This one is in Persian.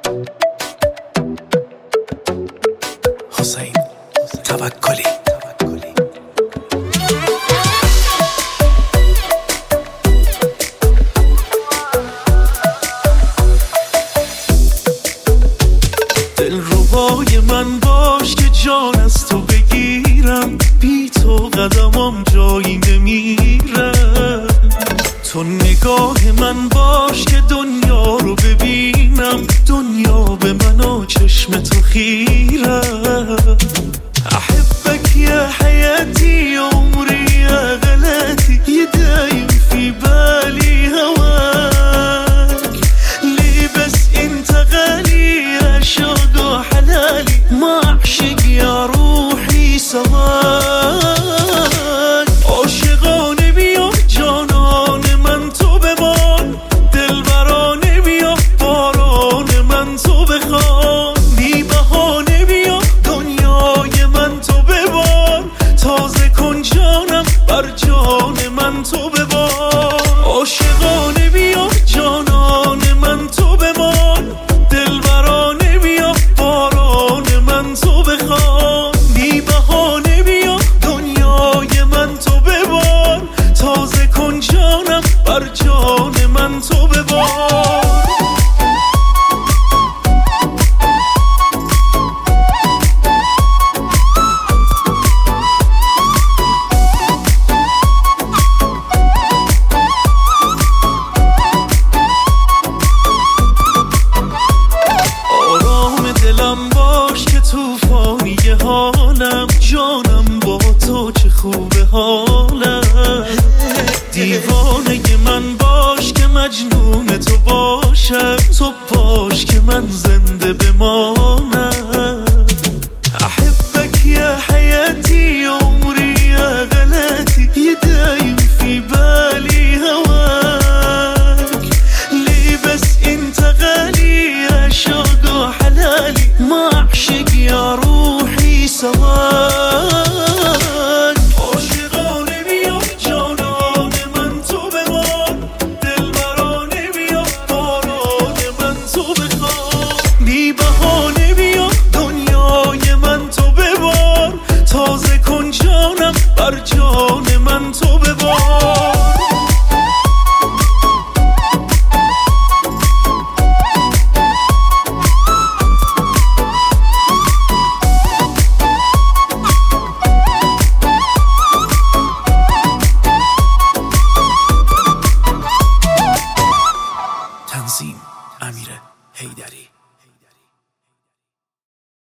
حسین توکلی. دلربای من باش که جان از تو بگیرم، بی تو قدمم جایی نمیره. تو نگاه من باش که دنیا رو ببینم، دنیا به من و چشم تو خیره. احبك يا حياتي عمري يا غلاتي، يدايم في بالي هواك. ليه بس انت غالي يا شوق وحلالي، ما اعشق يا روحي سواك. عاشقانه بیا جانان من تو بمان، دلبرانه بیا باران من تو بخوان. بی بهانه بیا دنیای من تو ببار، تازه کن جانم بر جان من تو ببار. عاشقانه بیا جانان من تو بمان، دلبرانه بیا باران من تو بخوان. بی بهانه بیا دنیای من تو ببار، تازه کن جانم بر جان من تو ببار. دلم باش که توفانی حالم، جانم با تو چه خوبه حالم. دیوانه من باش که مجنون تو باشم، تو باش که من زنده بمانم. احبك يا حياتي عمري يا غلاتي، يدايم في بالي هواك. ليه بس انت غالي يا شوق وحلالي، ما اعشق يا روحي سواك. عاشقانه بیا جانان من تو بمان، دلبرانه بیا باران من تو بخوان. بی بهانه بیا دنیای من تو ببار، تازه کن جانم بر جان من تو ببار. تنظیم: امیر حیدری.